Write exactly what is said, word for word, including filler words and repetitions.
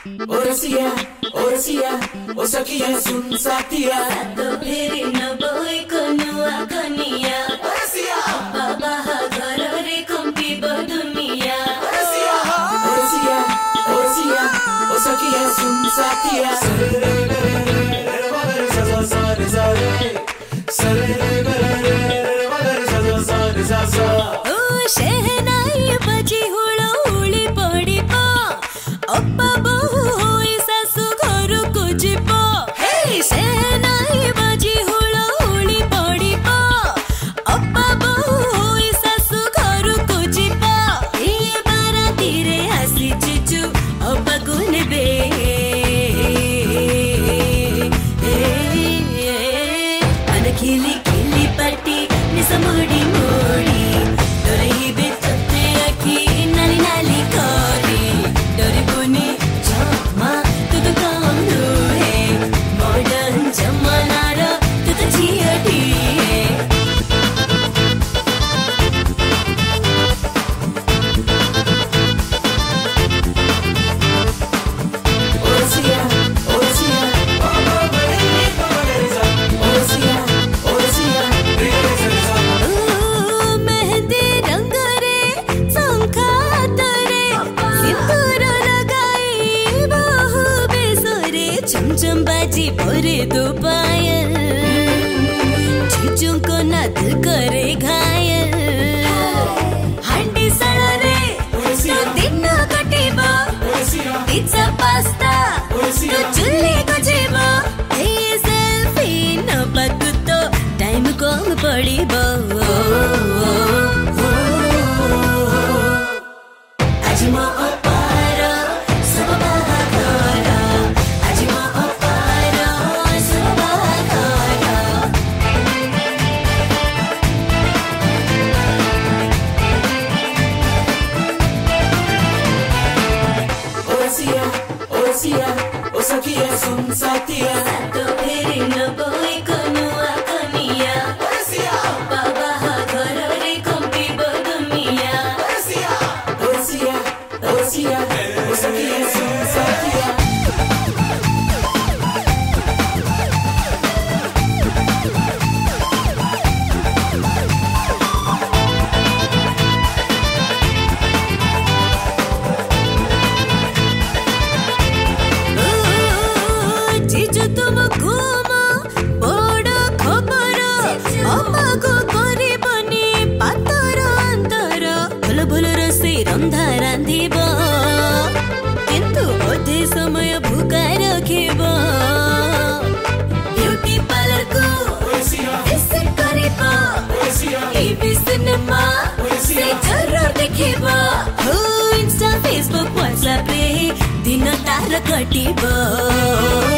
Orsia, Orsia, Osakia sun satia. Sato pheri no boy konua konia. Orsia, Baba garare kompi bodunia. Orsia, Orsia, Orsia, Osakia sun satia. Oh, shehnai baji hulo uli podi po. Oppa bohu hoi sasu gharu ko jibo. Hey, shehnai baji hulo uli podi po. Oppa bohu hoi sasu gharu ko jibo. Ei barati re hasi chichu oppa gunbe. Ana khili khili patti nisamudi modi. Dorai bechate akhi nali nali kori. Dori buni chama tu to kamru hai. Modern zamana ra tu to chiyati hai. Orsia, Orsia, Orsia, Orsia. Oh, mehndi rang re sankha tare. Sindura lagai bahu besore. Chum chum baji pore do payal. Chichum ko nad kare ghayal. Handi salare to dinna katiba. Pizza pasta to chulli ko jiba. Hey selfie no pakuto time kom padibo. Aji mo opara sabaha kara. Aji mo opara sabaha kara. Orsia, Orsia, Osakia sun satia. Sato pheri no boy konua konia. Orsia, Baba garare kompi bodunia. Orsia, Orsia, Orsia, Osakia sun satia. जीजू तुम घुमा बड़ खबर अम्मा को करे बनी पातर अंतर भल भल रोसे रंधा रांधिब किंतु अधे समय भूका रखिब ब्यूटी पार्लर को विजिट करिब टीवी सिनेमा से जरूर देखिब हो इंस्टा फेसबुक व्हाट्सएप रे दिन तार कटिब।